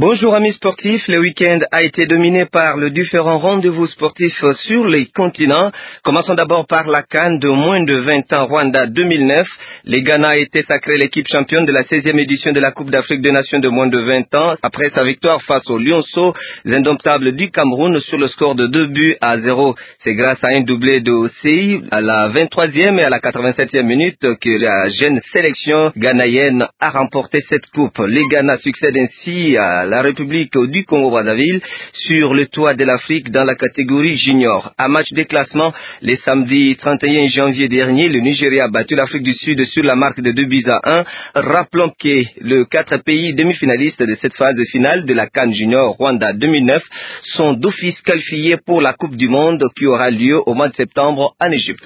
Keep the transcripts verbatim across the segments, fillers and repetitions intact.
Bonjour amis sportifs, le week-end a été dominé par le différents rendez-vous sportifs sur les continents. Commençons d'abord par la CAN de moins de vingt ans Rwanda deux mille neuf. Les Ghana a été sacrée l'équipe championne de la seizième édition de la Coupe d'Afrique des Nations de moins de vingt ans après sa victoire face aux Lionceaux, les indomptables du Cameroun sur le score de deux buts à zéro. C'est grâce à un doublé de Osei à la vingt-troisième et à la quatre-vingt-septième minute que la jeune sélection ghanéenne a remporté cette coupe. Les Ghana succèdent ainsi à la République du Congo-Brazzaville sur le toit de l'Afrique dans la catégorie junior. À match de classement, le samedi trente et un janvier dernier, le Nigeria a battu l'Afrique du Sud sur la marque de deux buts à un. Rappelons que les quatre pays demi-finalistes de cette phase finale de la CAN Junior Rwanda deux mille neuf sont d'office qualifiés pour la Coupe du Monde qui aura lieu au mois de septembre en Égypte.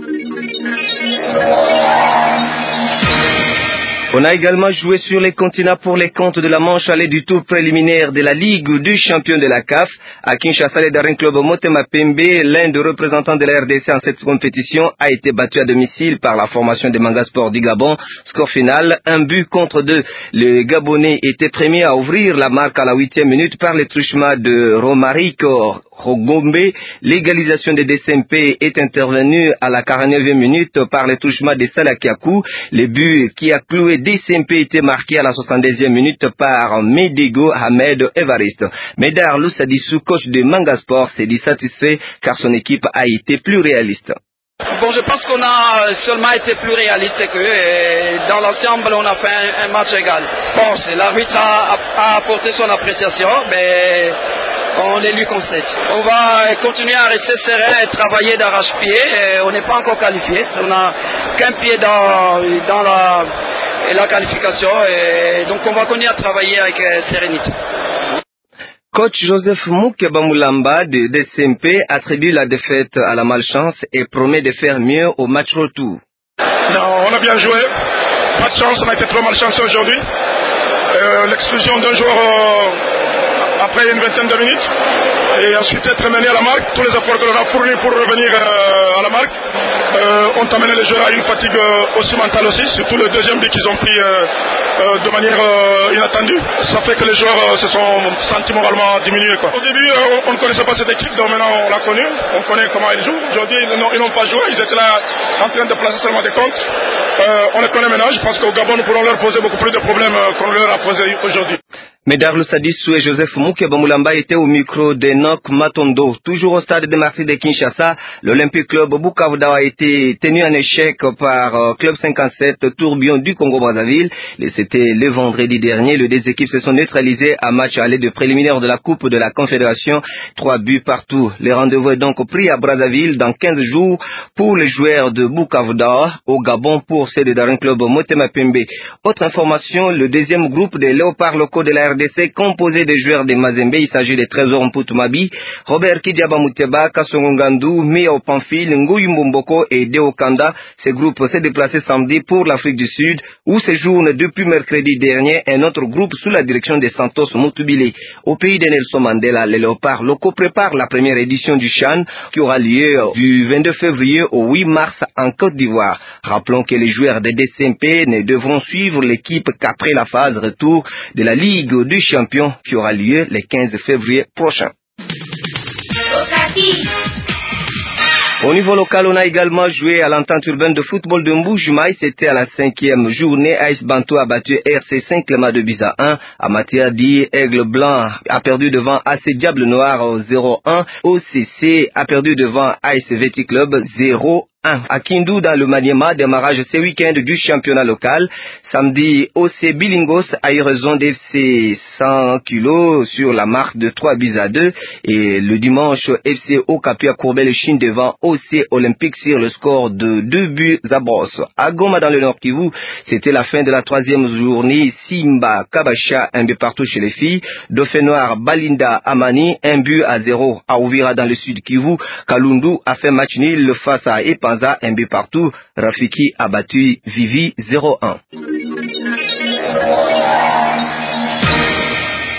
On a également joué sur les continents pour les comptes de la manche allée du tour préliminaire de la Ligue du champion de la C A F. À Kinshasa, le Daring Club Motema Pembe, l'un des représentants de la R D C en cette compétition, a été battu à domicile par la formation des Manga Sport du Gabon. Score final, un but contre deux. Le Gabonais était premier à ouvrir la marque à la huitième minute par le truchement de Romarico Rogombe. L'égalisation de D C M P est intervenue à la quarante-neuvième minute par le touchement de Salakiakou. Le but qui a cloué D C M P était marqué à la soixante-deuxième minute par Medigo Ahmed Evariste. Médard Loussadissou, coach de Manga Sport, s'est dit satisfait car son équipe a été plus réaliste. Bon, je pense qu'on a seulement été plus réaliste que et dans l'ensemble, on a fait un, un match égal. Bon, l'arbitre a, a apporté son appréciation, mais on les lui concède. On va continuer à rester serein et travailler d'arrache-pied. On n'est pas encore qualifié. On n'a qu'un pied dans, dans la, la qualification. Et donc on va continuer à travailler avec sérénité. Coach Joseph Moukeba-Moulamba de D C M P attribue la défaite à la malchance et promet de faire mieux au match retour. Non, on a bien joué. Pas de chance, on a été trop malchanceux aujourd'hui. Euh, L'exclusion d'un joueur euh, après une vingtaine de minutes. Et ensuite être mené à la marque. Tous les efforts que l'on a fournis pour revenir euh, à la marque euh, ont amené les joueurs à une fatigue euh, aussi mentale aussi. Surtout le deuxième but qu'ils ont pris euh, euh, de manière euh, inattendue. Ça fait que les joueurs euh, se sont sentis moralement diminués, quoi. Au début, euh, on ne connaissait pas cette équipe, donc maintenant on l'a connue. On connaît comment ils jouent. Aujourd'hui, ils n'ont pas joué. Ils étaient là en train de placer seulement des comptes. Euh, on les connaît maintenant. Je pense qu'au Gabon, nous pourrons leur poser beaucoup plus de problèmes euh, qu'on leur a posé aujourd'hui. Médard Loussadissou et Joseph Moukeba-Moulamba étaient au micro d'Enoch Matondo. Toujours au stade de Marseille de Kinshasa, l'Olympique Club Bukavu a été tenu en échec par euh, Club cinquante-sept Tourbillon du Congo-Brazzaville. C'était le vendredi dernier. Les deux équipes se sont neutralisées à match aller de préliminaire de la Coupe de la Confédération. Trois buts partout. Le rendez-vous est donc pris à Brazzaville dans quinze jours pour les joueurs de Bukavu au Gabon pour ceux de Daring Club Motema Pembe. Autre information, le deuxième groupe des léopards locaux de la R D C composé de joueurs de Mazembe. Il s'agit de Trésor Mputumabi, Robert Kidiaba Muteba, Kassongo Ngandou, Mia Pamphile, Nguyi Mbomboko et Deo Kanda. Ce groupe s'est déplacé samedi pour l'Afrique du Sud où séjourne depuis mercredi dernier un autre groupe sous la direction de Santos Mutubile. Au pays de Nelson Mandela, les léopards locaux préparent la première édition du CHAN qui aura lieu du vingt-deux février au huit mars en Côte d'Ivoire. Rappelons que les joueurs de D C M P ne devront suivre l'équipe qu'après la phase retour de la Ligue du champion qui aura lieu le quinze février prochain. Au niveau local, on a également joué à l'entente urbaine de football de Mboujumaï. C'était à la cinquième journée. Aïs Bantou a battu R C cinq Clément de buts à un. Amatiadi, Aigle Blanc a perdu devant A C Diable Noir zéro un. O C C a perdu devant Aïs Veti Club zéro un. À Kindu, dans le Maniema, démarrage ce week-end du championnat local. Samedi, O C Bilingos a eu raison d'F C cent kilos sur la marque de trois buts à deux. Et le dimanche, F C Okapi a courbé le Chine devant O C Olympique sur le score de deux buts à brosse. À Goma, dans le Nord Kivu, c'était la fin de la troisième journée. Simba Kabasha, un but partout chez les filles. Dauphin Noir Balinda Amani, un but à zéro. À Ouvira, dans le Sud Kivu, Kalundu a fait match nul face à Epanza, un but partout. Rafiki a battu Vivi zéro un.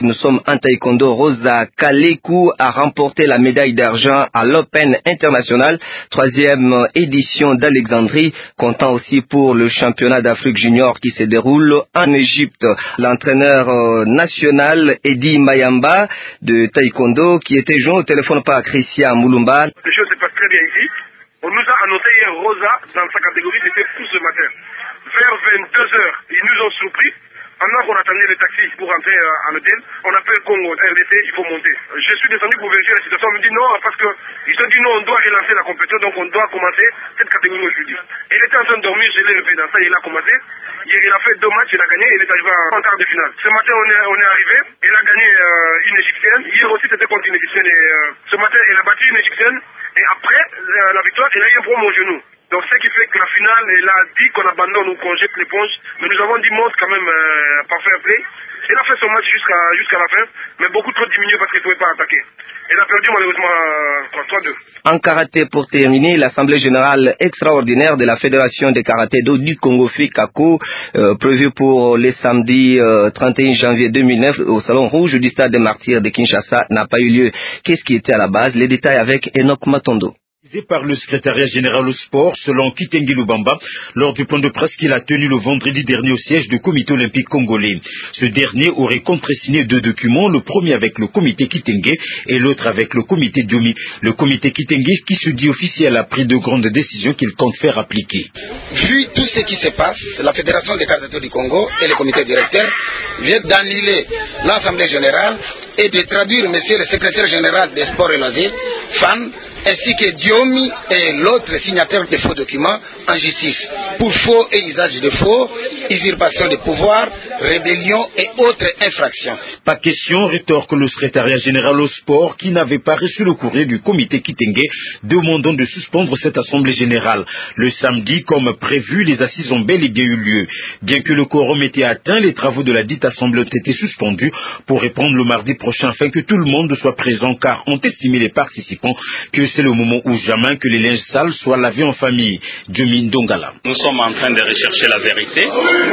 nous sommes en taekwondo. Rosa Kaleku a remporté la médaille d'argent à l'Open International, troisième édition d'Alexandrie, comptant aussi pour le championnat d'Afrique junior qui se déroule en Égypte. L'entraîneur national Eddie Mayamba de taekwondo qui était joint au téléphone par Christian Moulumba. Les choses se passent très bien ici. On nous a annoncé hier Rosa dans sa catégorie, c'était pour ce matin. Vers vingt-deux heures, ils nous ont surpris. Pendant qu'on attendait le taxi pour rentrer euh, à l'hôtel, on appelle Congo, R D C, il faut monter. Je suis descendu pour vérifier la situation. On me dit non, parce qu'ils ont dit non, on doit relancer la compétition, donc on doit commencer cette catégorie aujourd'hui. Il était en train de dormir, je l'ai levé dans ça, il a commencé. Hier, il a fait deux matchs, il a gagné, il est arrivé en quart de finale. Ce matin, on est, on est arrivé, il a gagné euh, une égyptienne. Hier aussi, c'était contre une égyptienne. Et, euh, ce matin, il a battu une égyptienne. Et après euh, la victoire, il a eu un problème au genou. Donc ce qui fait que la finale, il a dit qu'on abandonne ou qu'on jette l'éponge. Mais nous avons dit monte quand même euh, par fair play. Il a fait son match jusqu'à jusqu'à la fin, mais beaucoup trop diminué parce qu'il ne pouvait pas attaquer. Il a perdu malheureusement euh, trois deux. En karaté, pour terminer, l'Assemblée générale extraordinaire de la Fédération de karaté d'eau du Congo FICACO, euh, prévue pour le samedi euh, trente et un janvier deux mille neuf au Salon Rouge du Stade des Martyrs de Kinshasa, n'a pas eu lieu. Qu'est-ce qui était à la base? Les détails avec Enoch Matondo. Par le secrétariat général au sport, selon Kitenge Lubamba, lors du point de presse qu'il a tenu le vendredi dernier au siège du comité olympique congolais. Ce dernier aurait contresigné deux documents, le premier avec le comité Kitenge et l'autre avec le comité Diomi. Le comité Kitenge qui se dit officiel a pris de grandes décisions qu'il compte faire appliquer. Vu tout ce qui se passe, la Fédération des karaté du Congo et le comité directeur viennent d'annuler l'Assemblée générale et de traduire monsieur le secrétaire général des sports et loisirs, F A N, ainsi que Diomi et l'autre signataire de faux documents en justice pour faux et usage de faux, usurpation de pouvoir, rébellion et autres infractions. Pas question, rétorque le secrétariat général au sport qui n'avait pas reçu le courrier du comité Kitenge demandant de suspendre cette assemblée générale. Le samedi, comme prévu, les assises ont bel et bien eu lieu. Bien que le quorum était atteint, les travaux de la dite assemblée ont été suspendus pour répondre le mardi prochain afin que tout le monde soit présent, car ont estimé les participants que c'est le moment ou jamais que les linges sales soient lavés en famille. Diomi Ndongala. Nous sommes en train de rechercher la vérité.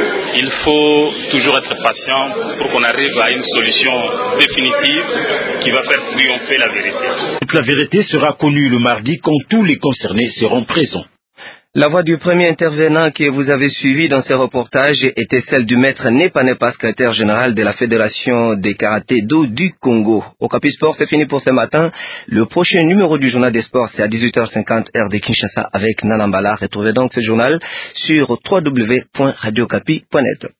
Il faut toujours être patient pour qu'on arrive à une solution définitive qui va faire triompher la vérité. Toute la vérité sera connue le mardi quand tous les concernés seront présents. La voix du premier intervenant que vous avez suivi dans ce reportage était celle du maître Nepanepa, secrétaire général de la Fédération des karaté d'eau du Congo. Au Capi Sport, c'est fini pour ce matin. Le prochain numéro du journal des sports, c'est à dix-huit heures cinquante heure de Kinshasa avec Nanambala. Retrouvez donc ce journal sur w w w point radio capi point net.